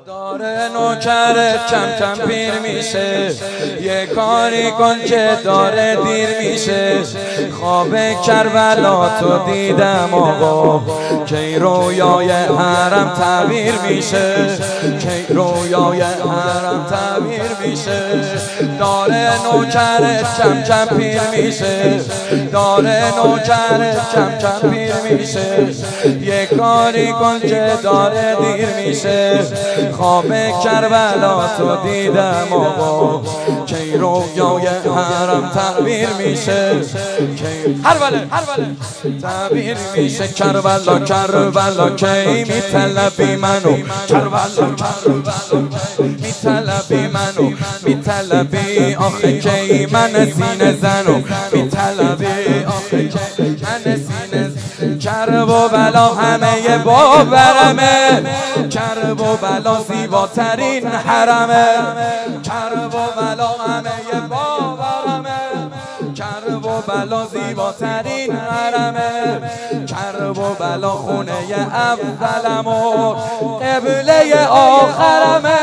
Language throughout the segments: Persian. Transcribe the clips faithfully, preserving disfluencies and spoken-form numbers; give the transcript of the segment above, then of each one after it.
داره نوکرت کم کم پیر میشه، یه کاری کن که داره دیر میشه. خواب کربلا تو دیدم آقا، کی رویای حرم تعبیر میشه، کی رویای حرم تعبیر میشه. داره نوکرت کم کم پیر میشه، داره نوکرت کم کم پیر میشه، یه کاری کن که داره دیر میشه. خواب کربلا تو دیدم آقا، کی رویای حرم تعبیر میشه، کی هر بله هر بله تعبیر میشه. کربلا کربلا کی میطلبی منو، کربلا کربلا میطلبی منو، میطلبی آخه کی من سینه زنو، میطلبی آخه کی من سینه زنو. کرب و بلا همه باورمه، کرب و بلا زیباترین حرمه، کرب و بلا همه باورمه، کرب و بلا زیباترین حرمه، کرب و بلا خونه اولم و قبله آخرمه.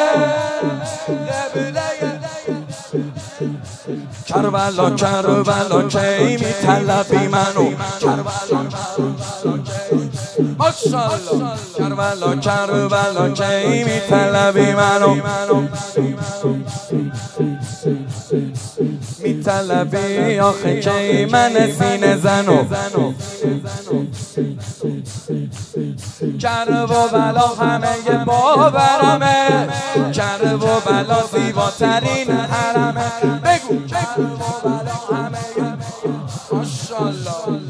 کربلا کربلا کی میطلبی منو، ماشاءالله. کربلا کربلا کی میطلبی منو، میطلبی آخه کی من سینه زنو. کرب و بلا همه باورمه، کرب و بلا زیباترین حرمه. بگو کرب و بلا همه ماشاءالله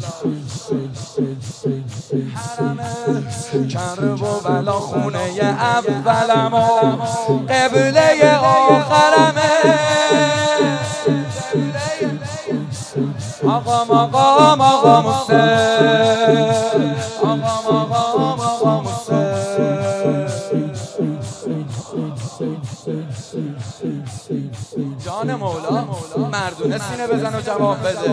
حرمه، کرب و بلا خونه اولم و قبله آخرمه. آقام آقام آقام حسین، آقام آقام آقام حسین. جان مولا مردونه سینه بزن و جواب بده.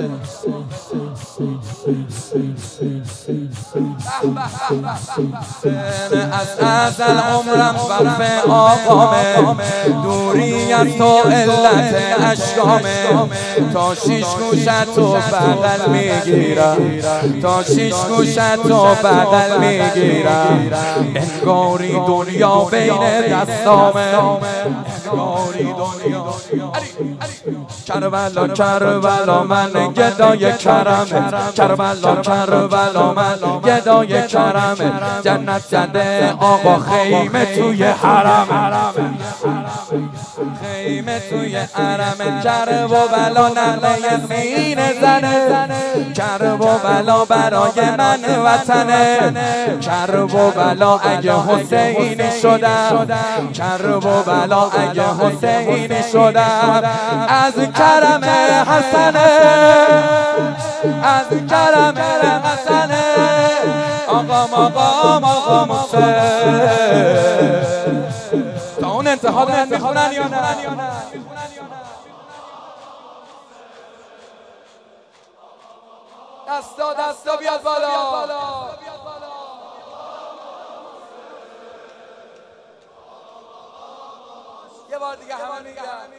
از ازل عمرم وقف آقامه، دوری از تو علت اشکامه. تا شیش گوشت تو بغل میگیرم، تا شیش گوشت تو بغل میگیرم. انگاری دنیا بین دستامه، انگاری دنیا. کربلا کربلا من گدای کرمه، کربلا کربلا من گدای کرمه. جنت زده آقا خیمه توی حرمه، خیمه توی حرمه. کرب و بلا نغمه سینه زنه، کرب و بلا برای من وطنه. کرب و بلا اگه حسینی شدم، کرب و بلا اگه حسینی شدم. از کرم حسنه، از کرم حسنه. آقام آقام آقام حسین. تا اون انتها دارن میخونن یا نه؟ دستا دستا بیاد بالا. یه بار دیگه همه میگن.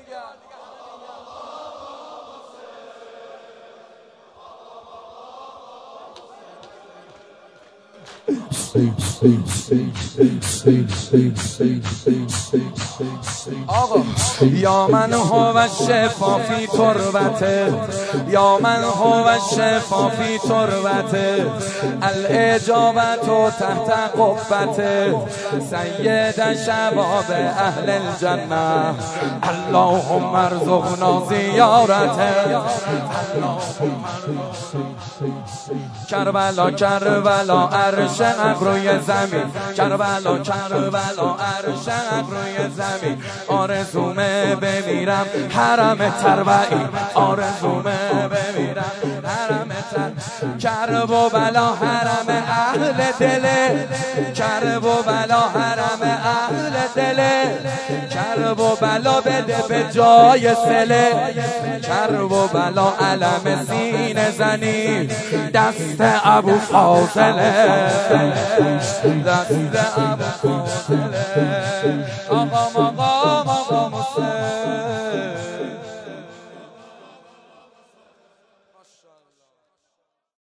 آقا یا من هو الشفا فی تربته، یا من هو الشفا فی تربته. الاجابت تحت قبته، سید شباب اهل الجنه. اللهم ارزقنا زیارته. کربلا کربلا عرش حق روی زمین، کربلا کربلا عرش حق روی زمین. آرزومه بمیرم حرم تربعی، آرزومه بمیرم حرم تربعی. کرب و بلا حرم اهل دله، کرب و بلا حرم اهل دله، کرب و بلا بده به جای سله، کرب و بلا علم سینه زنی دست ابو فاضله، دست ابو فاضله. آقا مقام